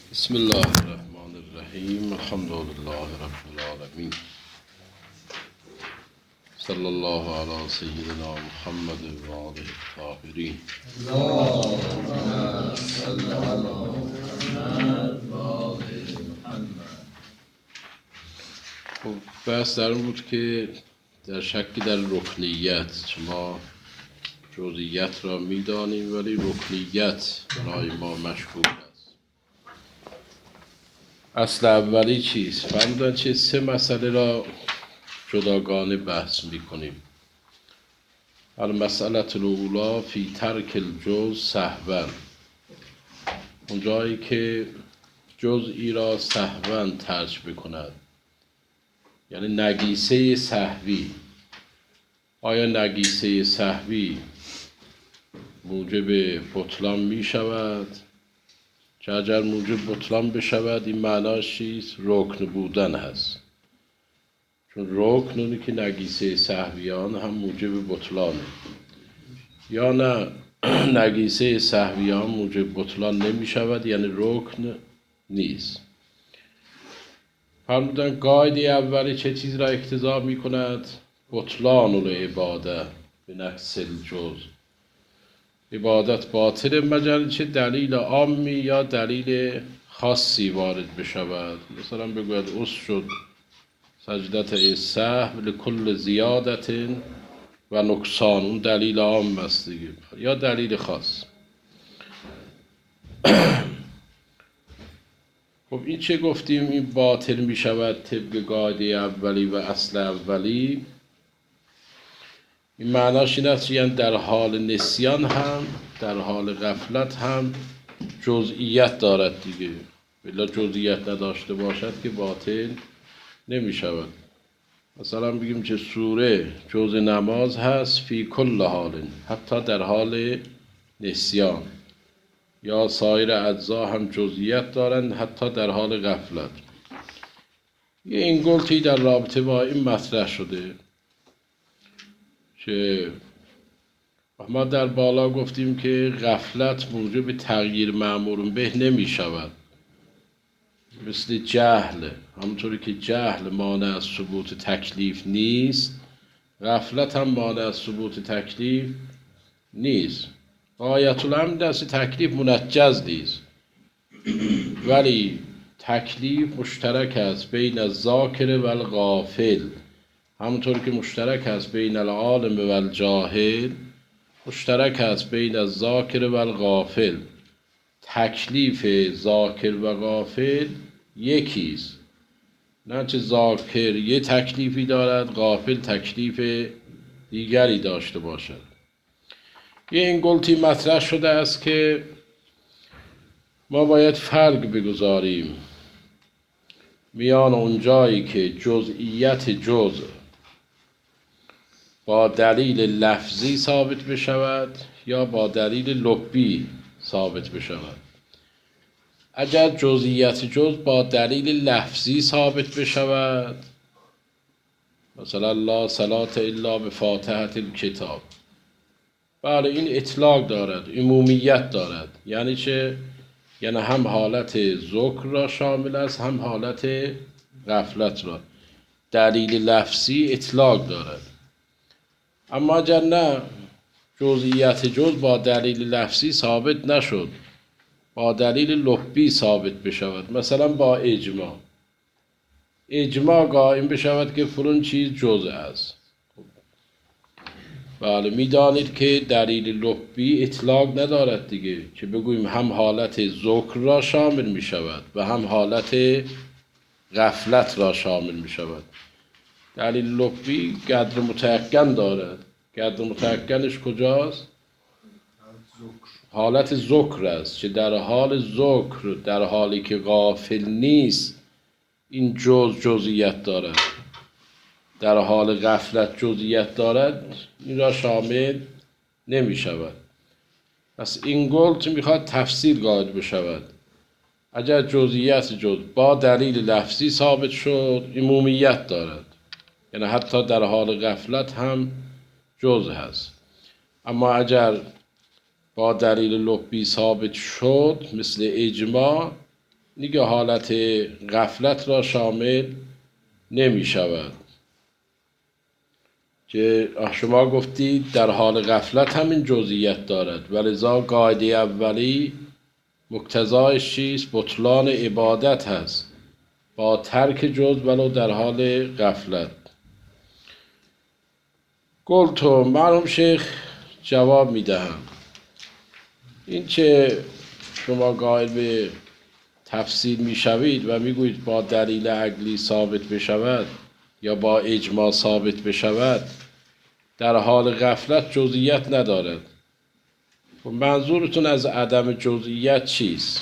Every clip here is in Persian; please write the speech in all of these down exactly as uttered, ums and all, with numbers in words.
بسم الله الرحمن الرحیم. الحمد لله رب العالمین. صلی الله علی سیدنا محمد و آله الطاهرین. اللهم صل على محمد و آل محمد. خب بحث در اون بود که در شکی در رکنیت، شما جزئیات را میدانیم ولی رکنیت برای ما مشکوک است. اصل اولی چیست؟ فرمودن چه سه مسئله را جداگانه بحث میکنیم. المسئله الاولی فی ترک الجزء سهوا، اون جایی که جزئی را سهوا ترک بکند، یعنی نگیسه سهوی. آیا نگیسه سهوی موجب بطلان می شود؟ که اگر موجب بطلان بشود این معناش چیست؟ رکن بودن هست، چون رکن اونی که نگیسه سهویان هم موجب بطلانه. یا نه نگیسه سهویان موجب بطلان نمی شود، یعنی رکن نیست. فرمودن قاعده اولی چه چیز را اقتضا می کند؟ بطلان العباده به نقص الجزء. عبادت باطل مگر چه دلیل عامی یا دلیل خاصی وارد بشود. مثلا بگوید اسجد سجدت سهو لکل زیادت و نقصان، اون دلیل عام است دیگه، یا دلیل خاص. خب این چه گفتیم؟ این باطل می شود طبق قاعده اولی و اصل اولی. این معناش این است یعنی در حال نسیان هم در حال غفلت هم جزئیت دارد دیگه. بلا جزئیت نداشته باشد که باطل نمی شود. مثلا بگیم چه سوره جزء نماز هست فی کل حال، حتی در حال نسیان. یا سایر اجزا هم جزئیت دارند حتی در حال غفلت. یه این گلتی در رابطه با این مطرح شده که ما در بالا گفتیم که غفلت موجب تغییر مأمور به نمی شود، مثل جهل. همونطوری که جهل مانع از ثبوت تکلیف نیست، غفلت هم مانع از ثبوت تکلیف نیست. غایت الامر دست تکلیف منجز نیست، ولی تکلیف مشترک است بین الذاکر و الغافل. همونطور که مشترک است بین العالم و الجاهل، مشترک است بین الذاکر و الغافل. تکلیف ذاکر و غافل یکیست، نه چه ذاکر یه تکلیفی دارد غافل تکلیف دیگری داشته باشد. یه این گلتی مطرح شده است که ما باید فرق بگذاریم میان اون جایی که جزئیت جزء با دلیل لفظی ثابت بشود یا با دلیل لبی ثابت بشود. اگر جزئیت جزء با دلیل لفظی ثابت بشود، مثلا لا صلاة الا بفاتحة الکتاب، بله این اطلاق دارد، عمومیت دارد. یعنی چه؟ یعنی هم حالت ذکر را شامل است هم حالت غفلت را. دلیل لفظی اطلاق دارد. اما اگر نه جزئیت جزء با دلیل لفظی ثابت نشد، با دلیل لبی ثابت بشود، مثلا با اجماع اجماع قائم بشود که فلان چیز جزء است، بله میدانید که دلیل لبی اطلاق ندارد دیگه، که بگوییم هم حالت ذکر را شامل می شود و هم حالت غفلت را شامل می شود. دلیل لبی قدر متیقن دارد. قدر متیقنش کجاست؟ حالت ذکر است، که در حال ذکر، در حالی که غافل نیست، این جز جزئیت دارد. در حال غفلت جزئیت دارد، این را شامل نمی شود. پس این گلت میخواد تفصیل قائل بشود. اگر جزئیت جز با دلیل لفظی ثابت شد، عمومیت دارد، یعنی حتی در حال غفلت هم جزء هست. اما اگر با دلیل لبی ثابت شد مثل اجماع، دیگه حالت غفلت را شامل نمی شود که شما گفتید در حال غفلت همین جزئیت دارد و لذا قاعده اولی مقتضایش چیست؟ بطلان عبادت هست با ترک جز ولو در حال غفلت. گلتو مرحوم شیخ جواب میدهم این که شما قائل به تفسیر میشوید و میگویید با دلیل عقلی ثابت بشود یا با اجماع ثابت بشود در حال غفلت جزئیت ندارد. منظورتون از عدم جزئیت چیست؟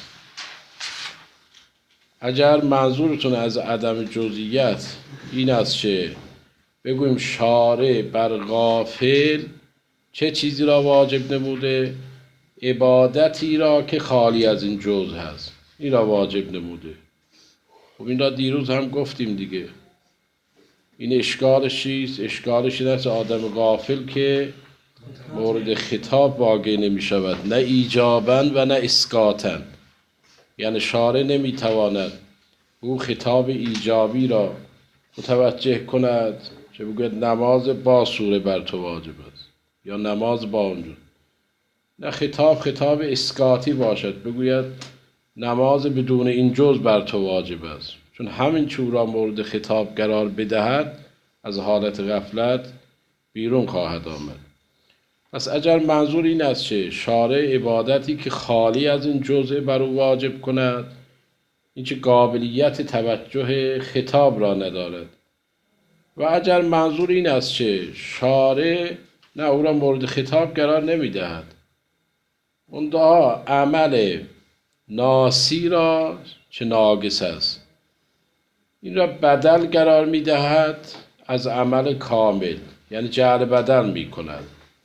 اگر منظورتون از عدم جزئیت این است که بگوییم شارع بر غافل چه چیزی را واجب نموده؟ عبادتی را که خالی از این جز هست این را واجب نموده. خب این را دیروز هم گفتیم دیگه. این اشکالش چیست؟ اشکالش این است آدم غافل که مورد خطاب واقع نمی شود، نه ایجاباً و نه اسقاطاً. یعنی شارع نمی تواند او خطاب ایجابی را متوجه کند که بگوید نماز با سوره بر تو واجب است یا نماز با اونجور، نه خطاب خطاب اسقاطی باشد بگوید نماز بدون این جز بر تو واجب است، چون همین چون را مورد خطاب قرار بدهد از حالت غفلت بیرون خواهد آمد. پس اگر منظور این است که شارع عبادتی که خالی از این جزء بر او واجب کند این که قابلیت توجه خطاب را ندارد، و اگر منظور این است که شارع نه او را مورد خطاب قرار نمی دهد، اونها عمل ناسی را چه ناقص است این را بدل قرار می دهد از عمل کامل، یعنی جعل بدل می کند.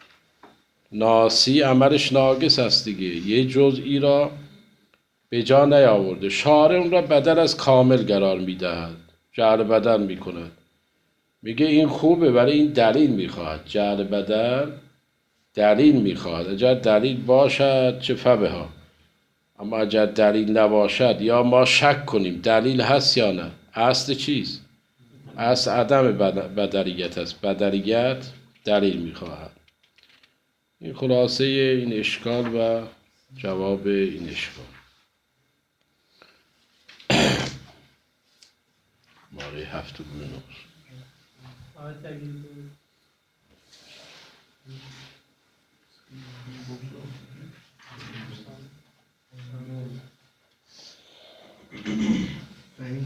ناسی عملش ناقص است دیگه، یه جزئی را به جا نیاورده، شارع اون را بدل از کامل قرار می دهد، جعل بدل می کند، میگه این خوبه ولی این دلیل می خواهد. جعل بدل دلیل می خواهد. اگر دلیل باشد چه فبها، اما اگر دلیل نباشد یا ما شک کنیم دلیل هست یا نه، اصل چیست؟ اصل عدم بدلیت است. بدلیت دلیل می خواهد. این خلاصه این اشکال و جواب این اشکال. ماره هفت گونه فإن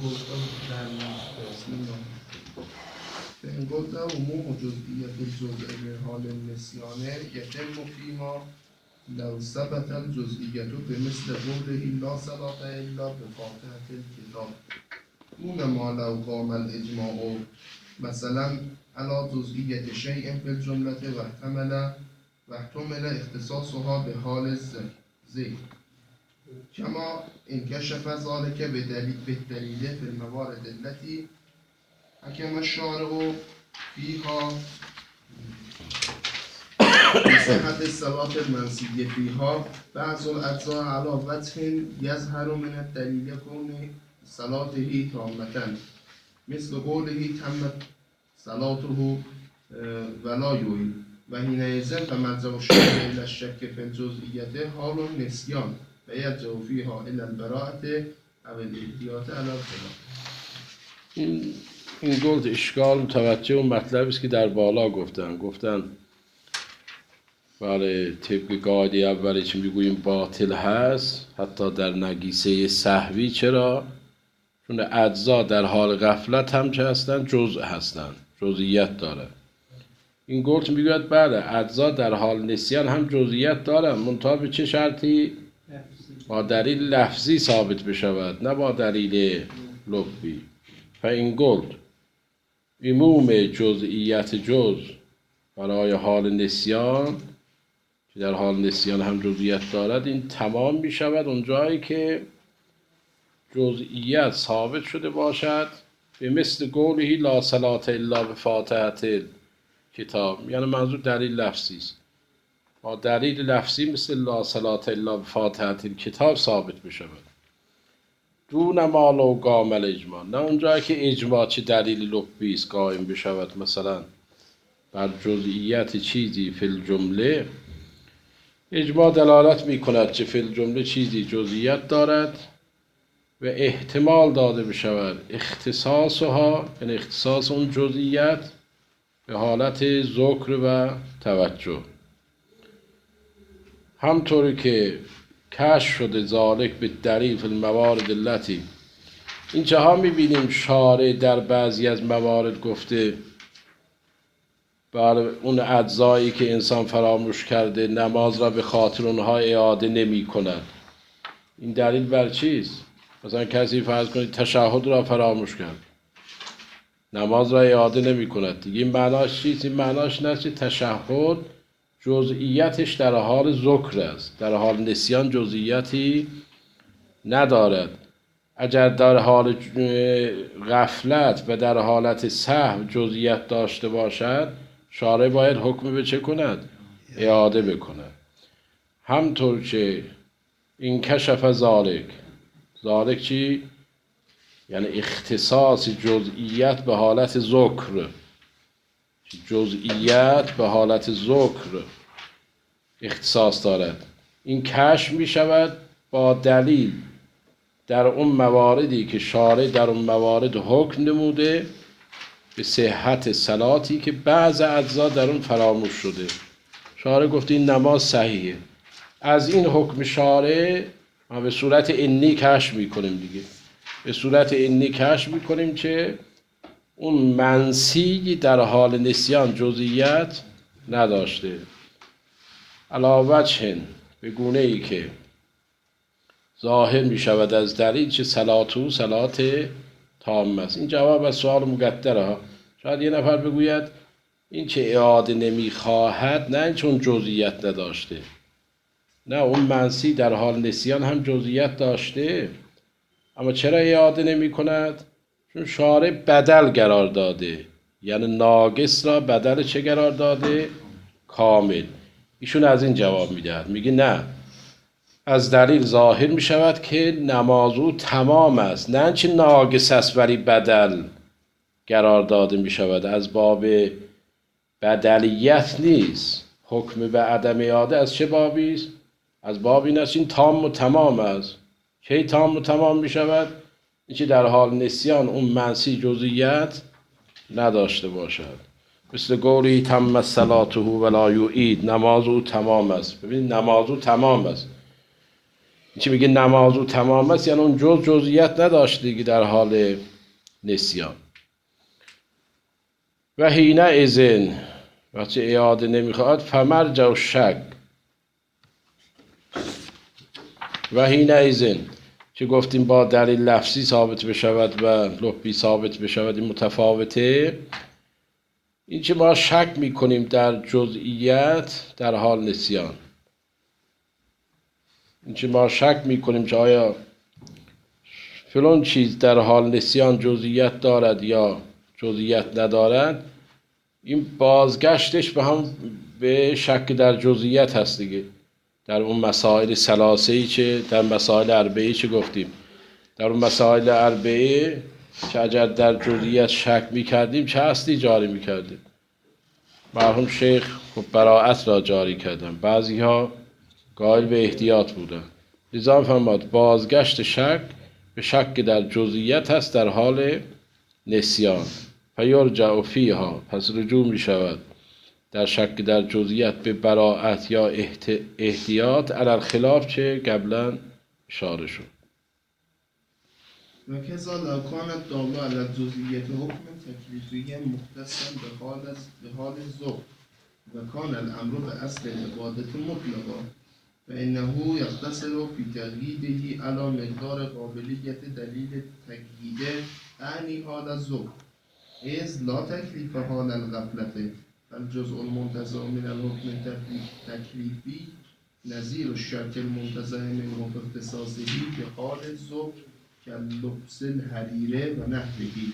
قلت عموم جزئية الجزء من حال النسيان يتم فيما لو ثبت الجزئية بمثل قوله لا صلاة إلا بفاتحة الكتاب دون ما لو قام الإجماع مثلا على جزئية شيء في الجملة واحتمل واحتمل اختصاصها بحال الذهن كما انكشف ذلك بدليل بالدليل في الموارد التي حكم الشارع فيها بصحة الصلاة المنسية فيها بعض الأجزاء على وجه يظهر من الدليل كون صلاته تامة مثل قوله تمت صلاته ولا يعيد وحينئذ فمرجع الشارع إلى الشك في الجزئية حال النسيان ويرجع فيها إلى البراءة أو الاحتياط على الخلاف. این این گفت اشکال متوجه اون مطلبی است که در بالا گفتن گفتن بله طبق قاعده اولی که میگوییم باطل هست حتی در نگیسه سهوی. چرا؟ چون اجزا در حال غفلت هم چه هستن؟ جزء هستن، جزئیت داره. این گفت میگوید بله اجزا در حال نسیان هم جزئیت دارن، منتها به چه شرطی؟ با دلیل لفظی ثابت بشود نه با دلیل لفظی. فإن قلت عموم جزئیت جز برای حال نسیان که در حال نسیان هم جزئیت دارد این تمام می شود اون جایی که جزئیت ثابت شده باشد به مثل قوله لا صلاة الا بفاتحة الکتاب، یعنی منظور دلیل لفظی است. با دلیل لفظی مثل لا صلاة الا بفاتحة الکتاب ثابت بشود. دون ما لو قام الاجماع، نه اونجا که اجماع چه دلیل لبی است قائم بشود، مثلا بر جزئیت چیزی فی الجمله اجماع دلالت می کند که فی الجمله چیزی جزئیت دارد و احتمال داده بشود اختصاصها، یعنی اختصاص اون جزئیت به حالت ذکر و توجه. همطوری که کشف شده ذالک به دلیل فی الموارد التی، اینجاها میبینیم شارع در بعضی از موارد گفته بر اون اجزایی که انسان فراموش کرده نماز را به خاطر اونها اعاده نمی کند. این دلیل بر چیست؟ مثلا کسی فرض کنید تشهد را فراموش کرد، نماز را اعاده نمی کند دیگه. این معناش چیست؟ این معناش نه که تشهد جزئیتش در حال ذکر است، در حال نسیان جزئیتی ندارد. اگر در حال غفلت و در حالت سهو جزئیت داشته باشد شارع باید حکم به چه کند؟ اعاده بکند. همطور که این کشف ذالک، ذالک چی؟ یعنی اختصاص جزئیت به حالت ذکر، جزئیت به حالت ذکر اختصاص دارد. این کشف می شود با دلیل در اون مواردی که شارع در اون موارد حکم نموده به صحت صلاتی که بعض اجزا در اون فراموش شده. شارع گفته این نماز صحیحه، از این حکم شارع ما به صورت انی کشف میکنیم دیگه، به صورت انی کشف میکنیم که اون منسی در حال نسیان جزئیت نداشته. علاوه وجه، به گونه ای که ظاهر می شود از دلیل چه صلاتو صلات تام است. این جواب از سوال مقدره ها. شاید یه نفر بگوید این که اعاده نمی خواهد، نه چون جزئیت نداشته، نه اون منسی در حال نسیان هم جزئیت داشته، اما چرا اعاده نمی کند؟ چون شارع بدل قرار داده، یعنی ناقص را بدل چه قرار داده؟ کامل. ایشون از این جواب میدهد، میگه نه، از دلیل ظاهر می شود که نماز او تمام است، نه چه ناقص است ولی بدل قرار داده می شود. از باب بدلیت نیست. حکم به عدم اعاده از چه بابی است؟ از باب این است این تام و تمام است. کی تام و تمام می شود؟ اینکه در حال نسیان اون منسی جزئیت نداشته باشد. مثل قولی تم صلاته ولا یعید، نماز او تمام است. ببینید نماز او تمام است، چی میگه نماز او تمام است؟ یعنی اون جز جزئیت نداشته دیگه در حال نسیان. و حین اذن، وقتی اعاده نمیخواد، فمرجع و شک، و حین اذن که گفتیم با دلیل لفظی ثابت بشود و لفظی ثابت بشود، این متفاوته. این که ما شک میکنیم در جزئیت در حال نسیان، این که ما شک میکنیم که آیا فلان چیز در حال نسیان جزئیت دارد یا جزئیت ندارد، این بازگشتش به هم به شک در جزئیت هست دیگه. در اون مسائل ثلاثه‌ای که در مسائل اربعه‌ای که گفتیم، در اون مسائل اربعه که اگر در جزئیت شک میکردیم چه اصلی جاری میکردیم؟ مرحوم شیخ خب براءت را جاری کردن، بعضی ها قائل به احتیاط بودن. لذا فرمود بازگشت شک به شک در جزئیت هست در حال نسیان. فیرجع فیها، پس رجوع می شود در شک در جزئیت به براءت یا احتیاط، علی الخلاف چه قبلا اشاره شد. و کذا لو کانت داله علی جزئیت حکم تکلیفی مختصا به حال به حال ذوق و کان الامر به اصل عبادت مطلقا فانه یقتصر فی تقییده علی مقدار قابلیت دلیل تقییده اعنی حال ذوق از لا تکلیف حال الغفلت الجزء المنتزع من الحکم تکلیفی نظیر الشرط المنتزع من اختصاصه به حال ذوق که لبس الحریره و نحوهی.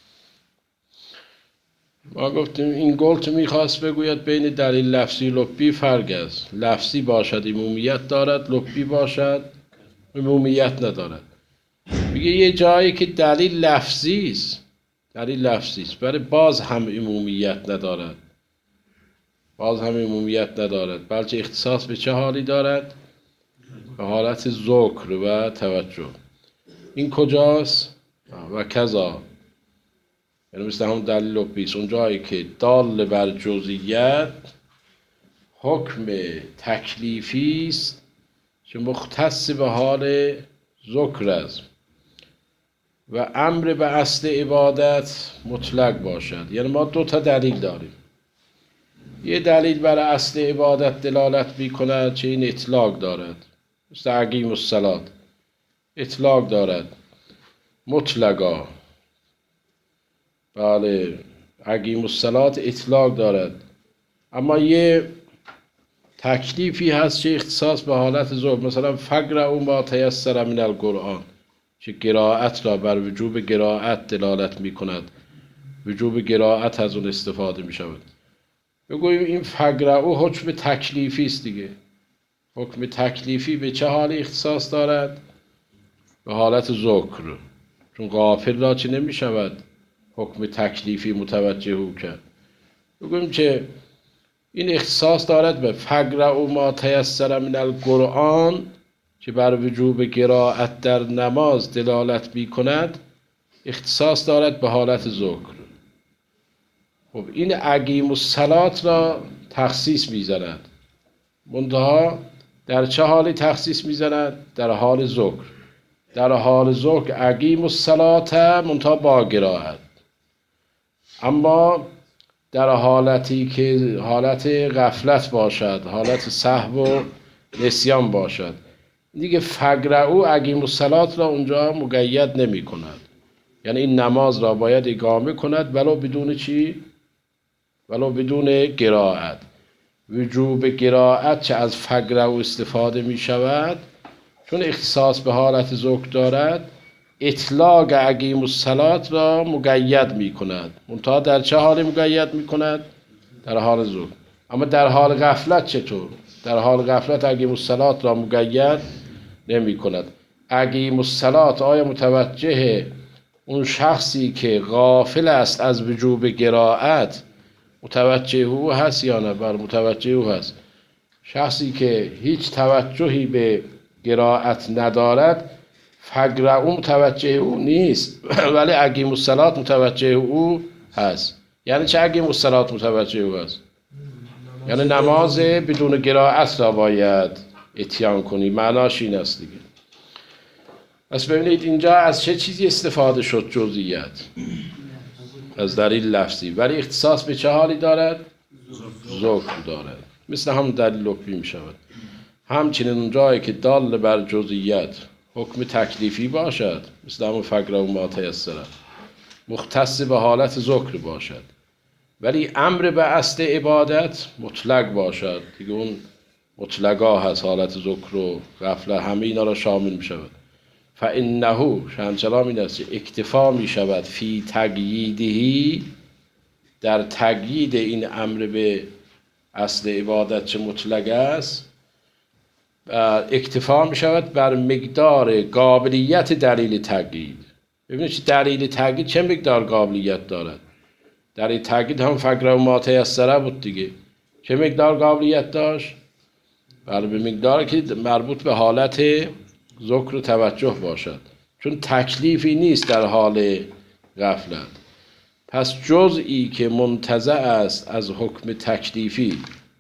ما گفتیم این گلت میخواست بگوید بین دلیل لفظی لبی فرق است. لفظی باشد عمومیت دارد، لبی باشد عمومیت ندارد. میگه یه جایی که دلیل لفظی است، دلیل لفظی است، برای باز هم عمومیت ندارد، باز هم عمومیت ندارد، بلکه اختصاص به چه حالی دارد؟ به حالت ذکر و توجه. این کجاست؟ و کذا، یعنی مثل همون دلیل لپیس، اون جایی که دال بر جزئیت حکم تکلیفی است که مختص به حال ذکر است و امر به اصل عبادت مطلق باشد. یعنی ما دو تا دلیل داریم، یه دلیل برای اصل عبادت دلالت می کند چه این اطلاق دارد، مثل اقیم الصلاة اطلاق دارد مطلقا، بله اقیم الصلاة اطلاق دارد، اما یه تکلیفی هست که اختصاص به حالت ذکر، مثلا فقرؤوا ما تیسر من القرآن که قرائت را بر وجوب قرائت دلالت می کند، وجوب قرائت از اون استفاده می شود. بگوییم این فقرؤوا حکم تکلیفی است دیگه. حکم تکلیفی به چه حالی اختصاص دارد؟ به حالت ذکر، چون غافل را چه نمی شود حکم تکلیفی متوجه او کرد. بگوییم که این اختصاص دارد به فقرؤوا ما تیسر من القرآن که بر وجوب قرائت در نماز دلالت می کند، اختصاص دارد به حالت ذکر. خب این اقیم الصلاة را تخصیص می زند، منتها در چه حالی تخصیص می زند؟ در حال ذکر. در حال ذکر اقیم الصلاة منتها با قرائت، اما در حالتی که حالت غفلت باشد، حالت سهو و نسیان باشد، دیگه فقرؤوا اقیم الصلاة را اونجا مقید نمی کند. یعنی این نماز را باید اقامه کند ولو بدون چی؟ ولو بدون قرائت. وجوب قرائت چه از فقرؤوا استفاده می شود چون اختصاص به حالت ذکر دارد، اطلاق اقیم الصلاة را مقید می کند، منتها در چه حالی مقید می کند؟ در حال ذکر. اما در حال غفلت چطور؟ در حال غفلت اقیم الصلاة را مقید نمی کند. اقیم الصلاة آیا متوجه اون شخصی که غافل است از وجوب قرائت متوجه او هست یا نه؟ بر متوجه او هست. شخصی که هیچ توجهی به قرائت ندارد، فقرؤوا متوجه او نیست ولی اقیم الصلاة متوجه او هست. یعنی چه اقیم الصلاة متوجه او هست؟ یعنی نماز بدون قرائت را باید اتیان کنی، معناش این است دیگه. پس ببینید اینجا از چه چیزی استفاده شد؟ جزئیت، از دلیل لفظی، ولی اختصاص به چه حالی دارد؟ ذکر دارد، مثل همون دلیل لفظی می شود. همچنین اون جایی که دال بر جزئیت حکم تکلیفی باشد، مثل همون فقرؤوا ما تیسر، مختص به حالت ذکر باشد، ولی امر به اصل عبادت مطلق باشد، دیگه اون مطلقا هست، حالت ذکر و غفله همه اینا را شامل می شود. فانه شهنشاه این است اکتفا می شود فی تقییدهی، در تقیید این امر به اصل عبادت چه مطلق است، اکتفا می شود بر مقدار قابلیت دلیل تقیید. ببینید چه دلیل تقیید چه مقدار قابلیت دارد. دلیل تقیید هم فقرؤوا ما تیسر بود دیگه، چه مقدار قابلیت داشت؟ بله به مقداری که مربوط به حالت ذکر و توجه باشد، چون تکلیفی نیست در حال غفلت. پس جزئی که منتزع است از حکم تکلیفی،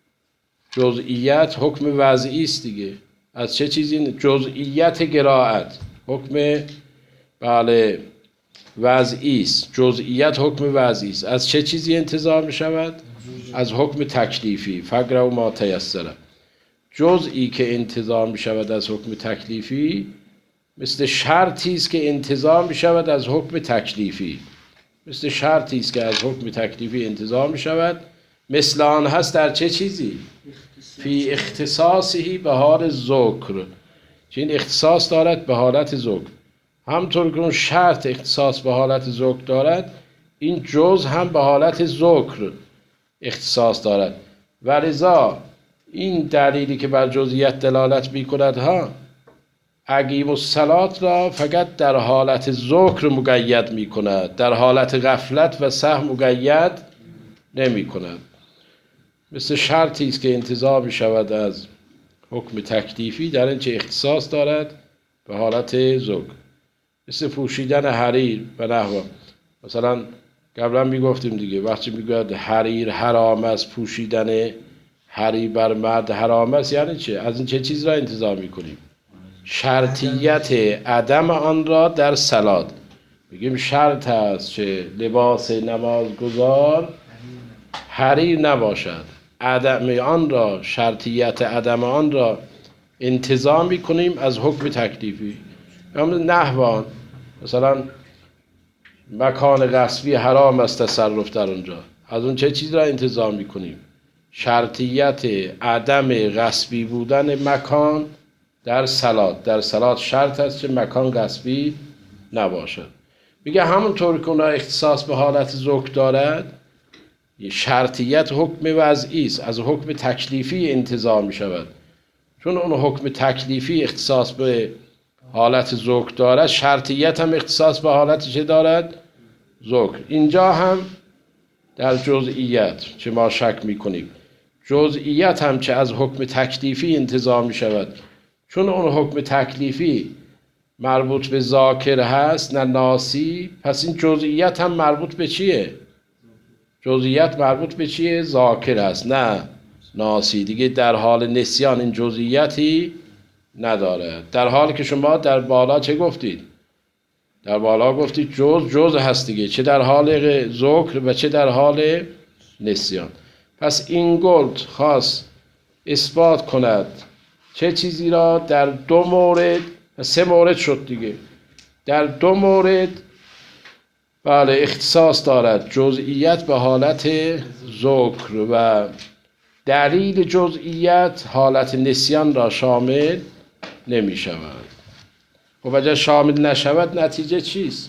جزئیت حکم وضعی است دیگه. از چه چیزی؟ جزئیت قرائت حکم بله وضعی است، جزئیت حکم وضعی است. از چه چیزی انتزاع می شود؟ از حکم تکلیفی، فقرؤوا ما تیسر. جزئی که انتزاع می شود از حکم تکلیفی مثل شرطی است که انتزاع می شود از حکم تکلیفی، مثل شرطی است که از حکم تکلیفی انتزاع می شود. مثل آن هست در چه چیزی؟ فی اختصاصی به حال ذکر، که این اختصاص دارد به حالت ذکر. همطور که اون شرط اختصاص به حالت ذکر دارد، این جز هم به حالت ذکر اختصاص دارد. و لذا این دلیلی که بر جزئیت دلالت می کند ها، اقیم الصلات را فقط در حالت ذکر مقید می کند، در حالت غفلت و سهو مقید نمی کند. مثل شرطی است که انتزاع می شود از حکم تکلیفی در اینچه اختصاص دارد به حالت ذکر، مثل پوشیدن حریر و نحو. مثلا قبلا می گفتیم دیگه، وقتی می گوید حریر حرام است، پوشیدن حریر بر مرد حرام است، یعنی چه؟ از این چه چیز را انتزاع می کنیم؟ شرطیت عدم آن را در صلات بگیم شرط است که لباس نمازگزار حریر نباشد، عدم آن را، شرطیت عدم آن را انتزاع می کنیم از حکم تکلیفی. نحوان مثلا مکان غصبی حرام است تصرف در اونجا، از اون چه چیز را انتزاع می کنیم؟ شرطیت عدم غصبی بودن مکان در صلات. در صلات شرط است که مکان غصبی نباشد. میگه همونطور که اونها اختصاص به حالت ذکر دارد، شرطیت حکم وضعی است، از حکم تکلیفی انتزاع می شود. چون اون حکم تکلیفی اختصاص به حالت ذکر دارد، شرطیت هم اختصاص به حالت چه دارد؟ ذکر. اینجا هم در جزئیت چه ما شک می کنیم، جزئیت هم چه از حکم تکلیفی انتزاع می شود. چون اون حکم تکلیفی مربوط به ذاکر هست نه ناسی، پس این جزئیت هم مربوط به چیه؟ جزئیت مربوط به چیه؟ ذاکر هست نه ناسی. دیگه در حال نسیان این جزئیتی نداره. در حالی که شما در بالا چه گفتید؟ در بالا گفتید جز جز هست دیگه، چه در حال ذکر و چه در حال نسیان. پس این گلد خواست اثبات کند چه چیزی را؟ در دو مورد، سه مورد شد دیگه، در دو مورد بله اختصاص دارد جزئیت به حالت ذکر و دلیل جزئیت حالت نسیان را شامل نمی شود. و وجه شامل نشود نتیجه چیست؟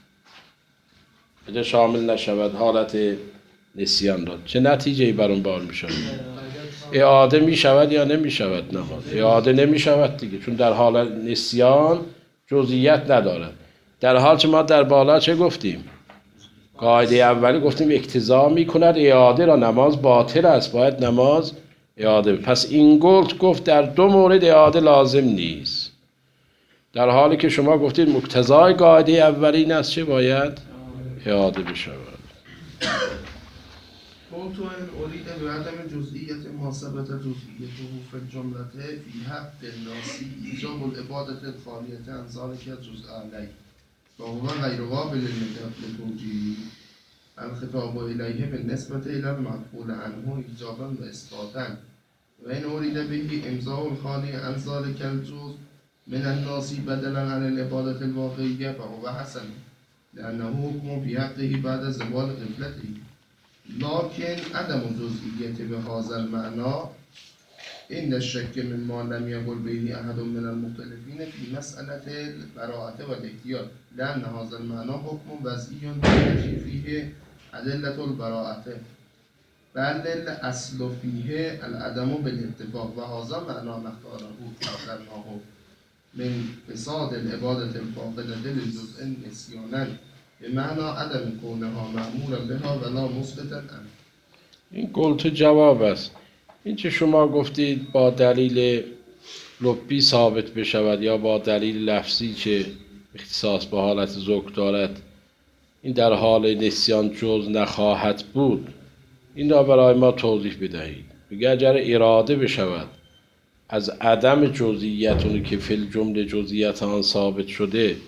وجه شامل نشود حالت نسیان را چه نتیجه‌ای بر اون بار می شود؟ اعاده می شود یا نمی شود؟ نماز اعاده نمی شود دیگه، چون در حال نسیان جزئیت ندارد. در حال که ما در بالا چه گفتیم؟ قاعده اولی گفتیم اقتضا می کند اعاده را، نماز باطل است، باید نماز اعاده. پس این گفت گفت در دو مورد اعاده لازم نیست، در حالی که شما گفتید مقتضای قاعده اولی این است چه باید اعاده بشود. قلت إن أريد بعدم جزئية ما ثبت جزئيته في الجملة في حق الناس إيجاب العبادة الخالية عن ذلك الجزء عليه وهو غير قابل لتوجيه الخطاب إليه بالنسبة إلى المعقول عنه إيجابا وإثباتا، وإن أريد به إمضاء الخالي عن ذلك الجزء من الناس بدلا عن العبادة الواقعية فهو حسن، لأنه حكم في حقه بعد زوال غفلته. لكن عدم جزئیت به هذا المعنى عند الشك مما لم يقل به أحد من المختلفين في مسألة البراءة والاحتياط، لأن هذا المعنى حكم وضعي يجري فيه أدلة البراءة، بل الأصل فيه العدم بالاتفاق، وهذا معنى ما اختاره اخترناه من فساد العبادة الفاقدة للجزء نسيانا به معنی عدم کونها معمولا بها ولا مثبتا عنه. این قلت جواب است. این چه شما گفتید با دلیل لبی ثابت بشود یا با دلیل لفظی که اختصاص به حالت ذکر دارد، این در حال نسیان جز نخواهد بود، این را برای ما توضیح بدهید. بگه اگر اراده بشود از عدم جزئیت اونی که فی الجمله جزئیت آن ثابت شده،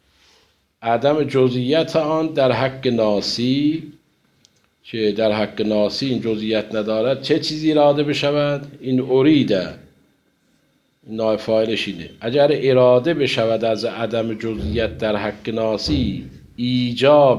عدم جزئیت آن در حق ناسی که در حق ناسی این جزئیت ندارد، چه چیزی اراده بشود؟ این اریده، این نائب فاعلش اینه. اگر اراده بشود از عدم جزئیت در حق ناسی ایجاب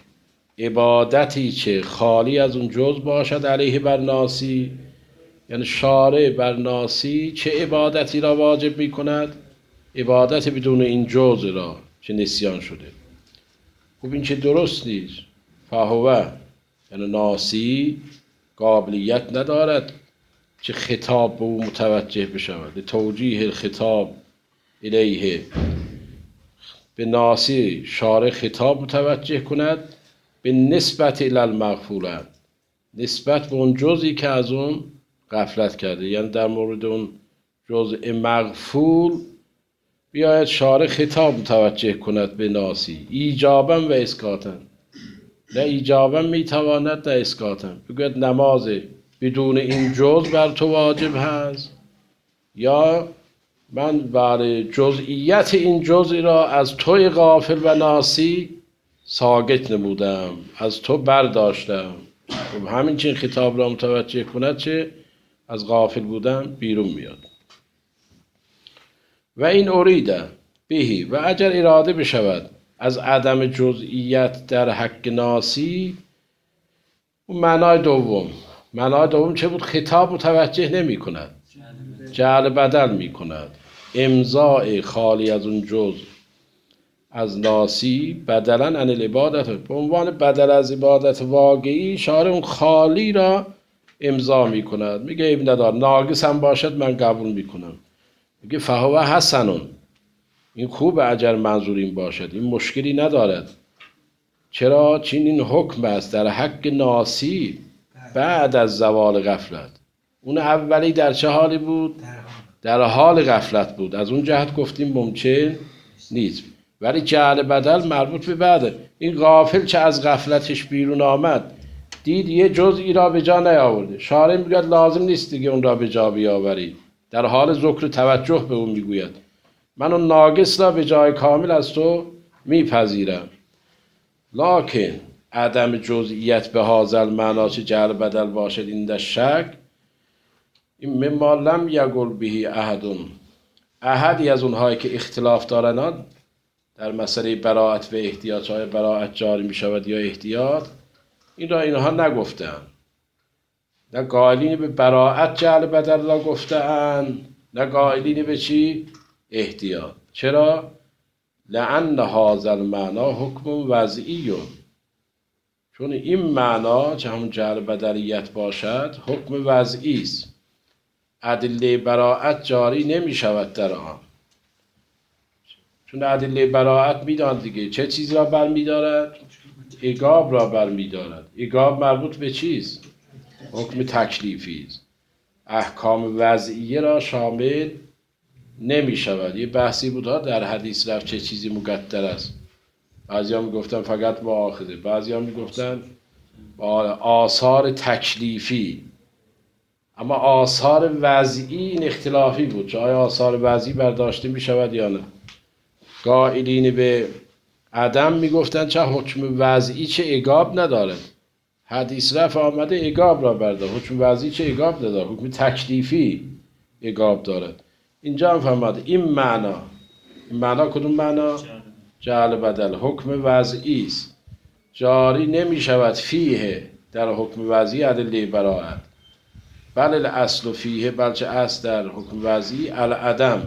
عبادتی که خالی از اون جز باشد علیه بر ناسی، یعنی شارع بر ناسی چه عبادتی را واجب می کند؟ عبادت بدون این جز را که نسیان شده. خب این چه درست نیست. فهوه یعنی ناسی قابلیت ندارد که خطاب به او متوجه بشود. توجیه الخطاب الیه، به ناسی شارع خطاب متوجه کند به نسبت الی المغفوله، نسبت به اون جزئی که از اون غفلت کرده، یعنی در مورد اون جزء مغفول بیاید شارع خطاب متوجه کند به ناسی ایجابا و اسکاتا، نه ایجابا میتواند نه اسکاتا، بگوید نماز بدون این جز بر تو واجب هست، یا من برای جزئیت این جزئی را از توی غافل و ناسی ساکت نمودم، از تو برداشتم. خب همین چین خطاب را متوجه کند چه از غافل بودن بیرون میاد. و این اریده بهی، و اگر اراده بشود از عدم جزئیت در حق ناسی، اون معنای دوم، معنای دوم چه بود؟ خطاب متوجه نمی کند، جعل بدل می کند، امضاء خالی از اون جز از ناسی بدلا عن العبادت، به عنوان بدل از عبادت واقعی شارع اون خالی را امضا می کند، میگه ایب ندار، ناقص هم باشد من قبول می کنم، میگه فهو حسنون، این خوب اگر منظور این باشد، این مشکلی ندارد. چرا؟ چین این حکم است در حق ناسی بعد از زوال غفلت. اون اولی در چه حالی بود؟ در حال غفلت بود، از اون جهت گفتیم ممکن نیست. ولی جعل بدل مربوط به بعده. این غافل چه از غفلتش بیرون آمد، دید یه جزئی را به جا نیاورده، شارع میگوید لازم نیست دیگه اون را به جا بیاوری، در حال ذکر توجه به اون میگوید من اون ناقص را به جای کامل از تو میپذیرم. لکن عدم جزئیت به هازل معنا چه جعل بدل باشد این در شک، این مما لم یقل بهی احدون، احدی از اونهایی که اختلاف دارند در مسئله براءت و احتیاط، های براءت جاری می شود یا احتیاط، این را اینها نگفتند، نه قائلین به براءت جعل بدل را گفتند، نه قائلین به چی؟ احتیاط. چرا؟ لأن هذا المعنى حکم وضعی، چون این معنا که همون جعل بدلیت باشد حکم وضعی است، ادله براءت جاری نمی شود در آن، چون ادله براءت میدان دیگه چه چیزی را برمی دارد؟ عقاب را برمی دارد. عقاب مربوط به چیست؟ حکم تکلیفی است، احکام وضعیه را شامل نمی شود. یه بحثی بود در حدیث رفت چه چیزی مقدر است، بعضی هم گفتن فقط مؤاخذه، بعضی هم گفتن آثار تکلیفی، اما آثار وضعی این اختلافی بود، چه آیا آثار وضعی برداشته می شود یا نه. قائلین به عدم می گفتن چه حکم وضعی چه عقاب ندارد، حدیث رفت آمده عقاب را بردار، حکم وضعی چه عقاب ندارد، حکم تکلیفی عقاب دارد. اینجا هم فهمد این معنا، این معنا کدوم معنا؟ جعل بدل، حکم وضعی است، جاری نمی شود فیه در حکم وضعی ادله براءت، بل الاصل فیه، بلکه اصل در حکم وضعی العدم،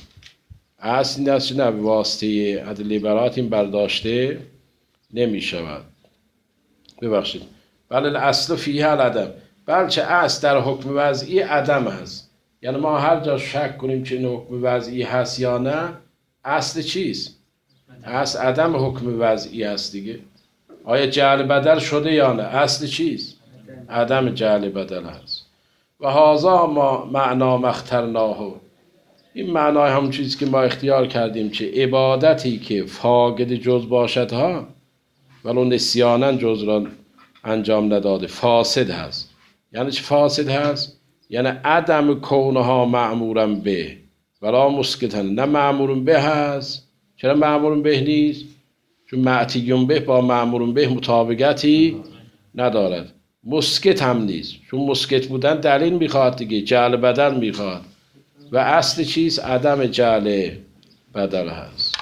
اصل این است نه به واسطه ادله براءت این برداشته نمی شود. ببخشید، بل الاصل فیه العدم، بلکه اصل در حکم وضعی عدم است، یعنی ما هر جا شک کنیم که این حکم وضعی هست یا نه، اصل چیست؟ اصل عدم حکم وضعی هست دیگه. آیا جعل بدل شده یا نه؟ اصل چیست؟ عدم جعل بدل هست. و هذا ما معنا مخترناه، این معنای همون چیزی که ما اختیار کردیم، چه عبادتی که فاقد جز باشد ها ولو نسیانا جز را انجام نداده فاسد هست. یعنی چه فاسد هست؟ یعنی عدم کونها معمورا به ولا مسکتن، نه معمورون به هست. چرا معمورون به نیست؟ چون معتیون به با معمورون به مطابقتی ندارد. مسکت هم نیست، چون مسکت بودن دلیل میخواد دیگه، جعل بدل میخواد، و اصل چیز عدم جعل بدل هست.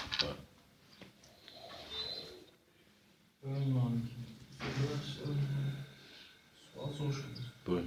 بود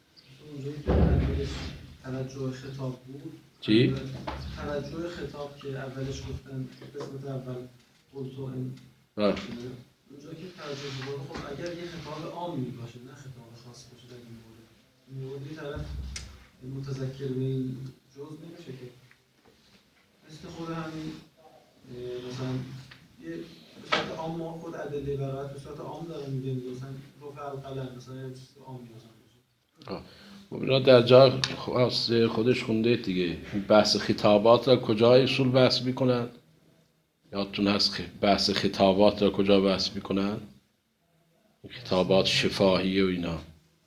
توجه خطاب بود. چی؟ توجه خطاب که اولش گفتن قسمت اول قلتو این آه. اونجا که توجه بود، خب اگر یه خطاب عامی باشه نه خطاب خاص باشه در این مورد، این مورد یه طرف متذکر به این جز نمیشه که مثل خود همین اه، مثلا یه به صورت عام ما خود ادله برات به صورت عام دارن میگن مثلا رفع القلم مثلا یه چیز عام مثلا اینا در جا خاص خودش خونده دیگه. این بحث خطابات را کجای اصول بحث میکنن؟ یادتون هست بحث خطابات را کجا بحث میکنن؟ خطابات شفاهی و اینا.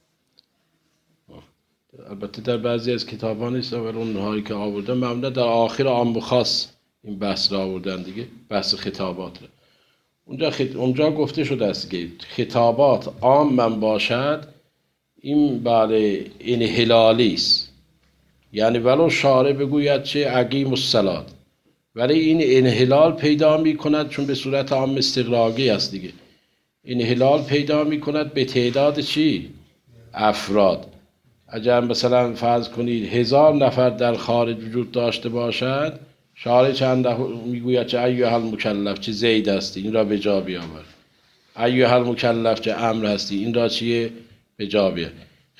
البته در بعضی از کتاب ها نیست، ولی اونهایی که آوردن معمولا در آخر عام و خاص این بحث را آوردن دیگه، بحث خطابات را. اونجا خط... اونجا گفته شده است که خطابات عام من باشد این بله انحلالی است، یعنی ولو شارع بگوید چه اقیم الصلات، ولی این انحلال پیدا می کند چون به صورت عام استغراقی است دیگه. انحلال پیدا می کند به تعداد چی؟ افراد. اگر مثلا فرض کنید هزار نفر در خارج وجود داشته باشد، شارع چند میگوید چه ایها المکلف چه زید هستی این را به جا بیاور، ایها المکلف چه امر هستی این را چیه به جا بیاور.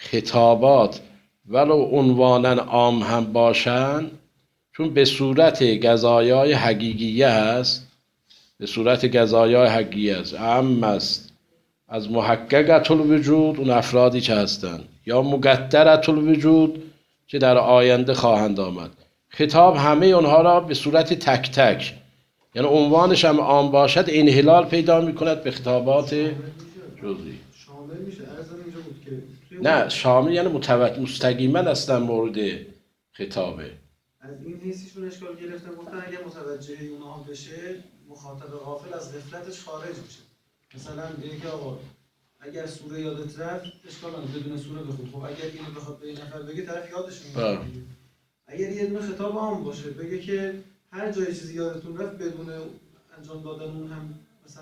خطابات ولو عنوانا عام هم باشند چون به صورت قضایای حقیقیه هست، به صورت قضایای حقیقیه است، عام است از محققت الوجود اون افرادی که هستند یا مقدرت الوجود که در آینده خواهند آمد. خطاب همه اونها را به صورت تک تک، یعنی عنوانش هم عام باشد انحلال پیدا میکند به خطابات جزئی. شامل میشه ارزم اینجا بود که نه شامل یعنی متوجه مستقیما اصلا مورد خطابه. از این حیثیشون اشکال گرفتن، گفتن اگه متوجه اونها بشه مخاطب غافل از غفلتش خارج میشه. مثلا دیگه آقا اگر سوره یادت رفت اشکال نداره بدون سوره بخون، خب اگر اینو بخواد به این نفر بگه طرف یادش میاد. اگر یه دونه خطاب عام باشه بگه که هر جای چیزی یادتون رفت بدون انجام دادن اون هم مثلا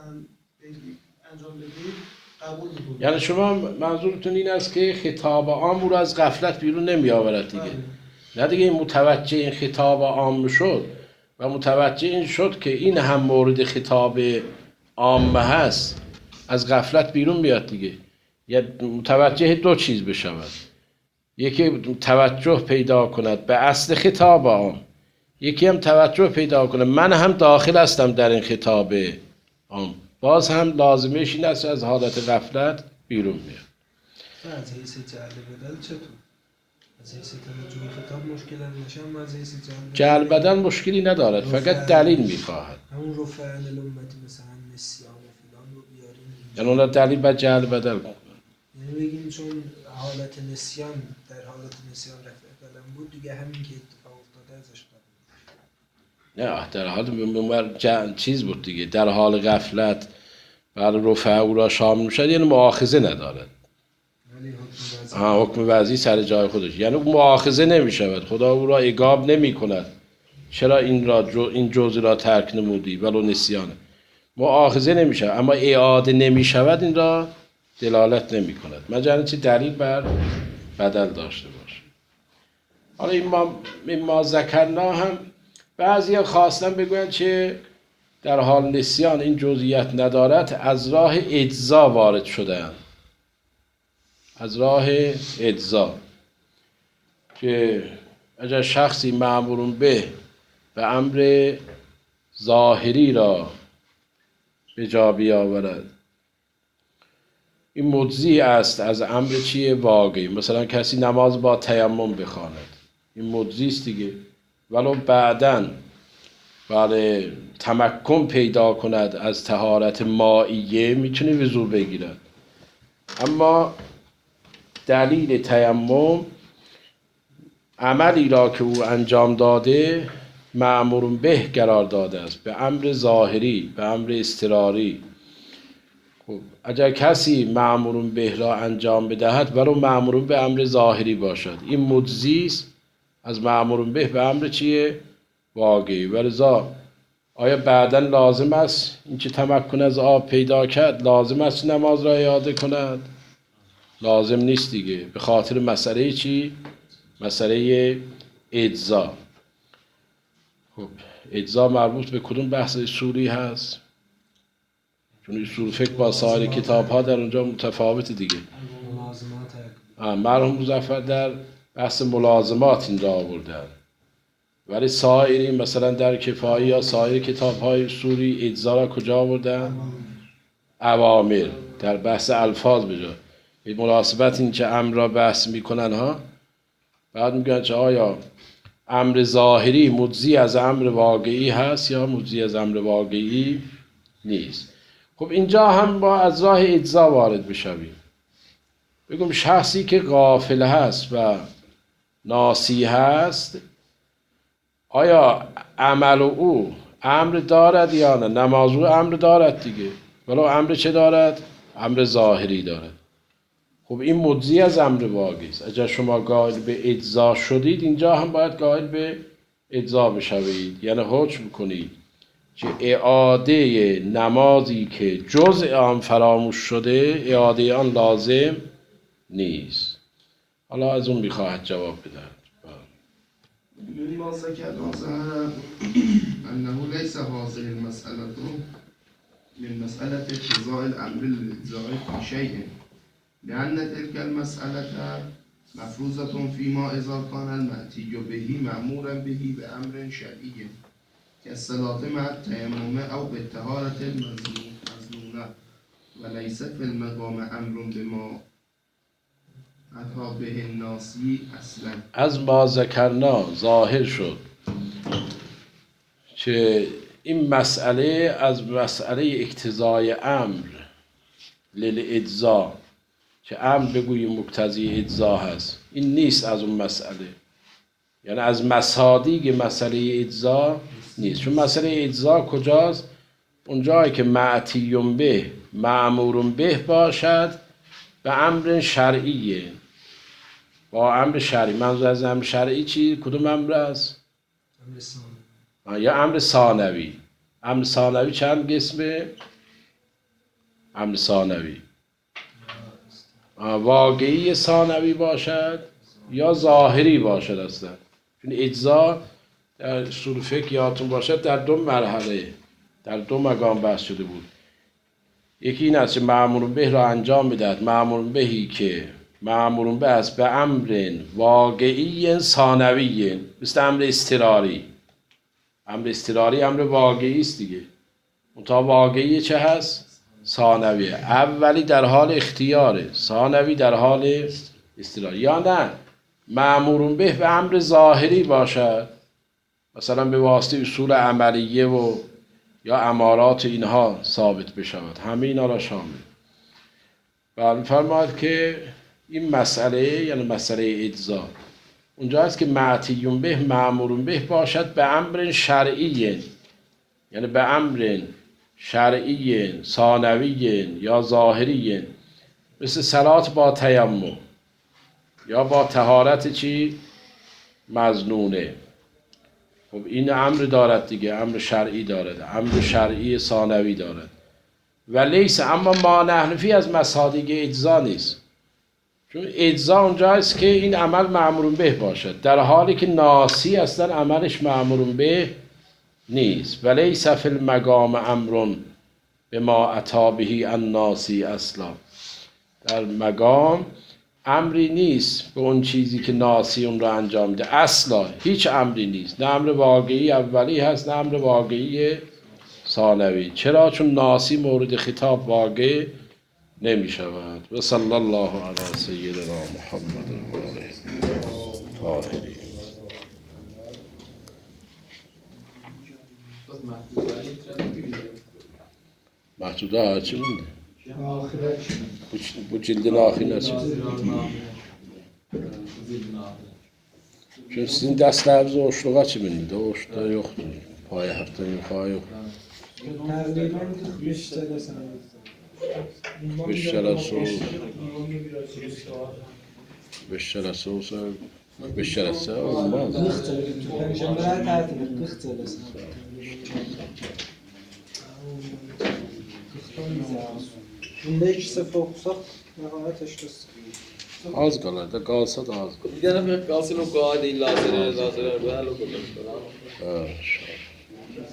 انجام بدید قبول میکنه. یعنی شما منظورتون این است که خطاب عام او را از غفلت بیرون نمی آورد دیگه. نه دیگه این متوجه این خطاب عام شد و متوجه این شد که این هم مورد خطاب عام هست، از غفلت بیرون بیاد دیگه. یا متوجه دو چیز بشود، یکی توجه پیدا کند به اصل خطاب عام، یکی هم توجه پیدا کند من هم داخل هستم در این خطاب عام. باز هم لازمش این است از حالت غفلت بیرون بیاد. از حیث جعل بدل چطور؟ از حیث توجه خطاب مشکل نشه، اما از حیث جعل بدل مشکلی ندارد، فقط دلیل میخواهد. همون رفع عن الامت مثلا نسیان و فلان رو بیاریم، یعنی اون دلیل با جعل بدل کن. یعنی بگیم چون حالت نسیان در حالت نسیان رفع قلم بود دیگه همین که اتفاق افتاده ازش قبول. نه در حال ممر چیز بود دیگه، در حال غفلت بعد رفع او را شامل میشد، یعنی مؤاخذه ندارد. ها حکم وضعی سر جای خودش، یعنی مؤاخذه نمیشود، خدا او را عقاب نمی کند چرا این را جو این جزء را ترک نمودی ولو نسیانه، مؤاخذه نمیشود، اما اعاده نمیشود این را دلالت نمی کند مگر اینکه دلیل بر بدل داشته باشه. حالا این ما این ما ذکرنا هم بعضی خواستن بگویند که در حال نسیان این جزئیت ندارد، از راه اجزا وارد شده‌اند، از راه اجزا که اگر شخصی مأمور به به امر ظاهری را به جا بیاورد این مجزی است از امر چیه واقعی. مثلا کسی نماز با تیمم بخواند این مجزی است دیگه، ولو بعداً برای تمکن پیدا کند از طهارت مائیه میتونه وضو بگیرد، اما دلیل تیمم عملی را که او انجام داده مأمور به قرار داده است، به امر ظاهری، به امر اضطراری. خب اگر کسی مأمور به را انجام بدهد ولو مأمور به امر ظاهری باشد این مجزی است از مأمور به به امر چیه واقعی. ولذا آیا بعداً لازم است این که تمکن از آب پیدا کرد لازم است نماز را اعاده کند؟ لازم نیست دیگه، به خاطر مسئله چی؟ مسئله اجزا. خب اجزا مربوط به کدوم بحث اصولی هست؟ چون اصول فقه با سایر کتاب ها در اونجا متفاوت دیگه. ملازمات مرحوم مظفر در بحث ملازمات این را آوردن، ولی سایری مثلا در کفایی یا سایر کتاب های اصولی اجزا را کجا آوردن؟ اوامر. در بحث الفاظ بجا به مناسبت این که امر را بحث میکنن ها، بعد میگن که آیا امر ظاهری مجزی از امر واقعی هست یا مجزی از امر واقعی نیست. خب اینجا هم با از راه اجزا وارد بشویم. بگم شخصی که غافل هست و ناسی هست، آیا عمل او امر دارد یا نه؟ نماز او امر دارد دیگه، ولو امر چه دارد؟ امر ظاهری دارد. خب این مجزی از امر واقعی است. اگر شما قائل به اجزا شدید، اینجا هم باید قائل به اجزا بشوید، یعنی حکم کنید که اعاده نمازی که جزء آن فراموش شده اعاده آن لازم نیست. حالا از اون میخواهد جواب بدهد. مما ذكرنا ظهر أنه ليس هذه المسألة من مسألة اقتضاء الأمر للإجزاء في شيء، لأن تلك المسألة مفروضة فيما إذا كان المأتي به مأمورا به بأمر شرعي كالصلاة مع التيمم أو بالطهارة المظنونة، وليس في المقام أمر بما أتى به الناسی اصلا. از ما ذکرنا ظاهر شد که این مسئله از مسئله اقتضای امر للاجزا، که امر بگوییم مقتضی اجزا هست، این نیست از اون مسئله، یعنی از مصادیق مسئله اجزا نیست. چون مسئله اجزا کجاست؟ اونجایی که معتیم به مأمور به باشد به امر شرعیه، با امر شرعی. منظور از امر شرعی چی؟ کدوم امر است؟ امر ثانوی یا امر ثانوی. امر ثانوی چند قسمه؟ امر ثانوی واقعی ثانوی باشد یا ظاهری باشد اصلا. چون اجزا در اصول فقه یادتون باشد در دو مرحله، در دو مقام بحث شده بود. یکی این است که مأمور به را انجام بدهد، مأمور بهی که مأمور به است به امر واقعی ثانوی، مثل امر اضطراری. امر اضطراری امر واقعی است دیگه، منتها واقعی چه هست؟ ثانویه. اولی در حال اختیاره، ثانوی در حال اضطراری. یا نه مأمور به به امر ظاهری باشد، مثلا به واسطه اصول عملیه و یا امارات اینها ثابت بشود، همه اینا را شامل. و می‌فرماید که این مسئله یعنی مسئله اجزا اونجاست که معتیم به مأمور به باشد به امر شرعی، یعنی به امر شرعی ثانوی یا ظاهری، مثل صلات با تیمم یا با طهارت چی؟ مظنونه. خب این امر دارد دیگه، امر شرعی دارد، امر شرعی ثانوی دارد. و لیس، اما ما نحنفی از مصادیق اجزا نیست، چون اجزا اونجاست که این عمل مأمور به باشد، در حالی که ناسی اصلا عملش مأمور به نیست. و لیس فی المقام امر به ما اتی به الناسی اصلا، در مقام امری نیست به اون چیزی که ناسی اون را انجام میده، اصلا هیچ امری نیست، نه امر واقعی اولی هست نه امر واقعی ثانوی. چرا؟ چون ناسی مورد خطاب واقع نمی شود. و صلی الله علی سیدنا محمد و آله الطاهرین. محدوده ها چی مونده؟ Bu cildin ahirinə çıxır. Çünki sizin dərsləriniz oşluğa kimindir də, oşluğa yoxdur. Paya haftan yuxarı yox. تقریبا بیش سال سنه beş şərəsi olur. beş şərəsi olsa, beş şərəsi olmaz. qırx sal. Pərşənbələr tərtib qırx sal sene. Bunda iki sıfır okusaq nəhayət eşitəs. Az qalar da, qalsa da az qalar. Bir dənə qalsın o qaid lazeri, lazeri və həll olunur. Hə, inşallah.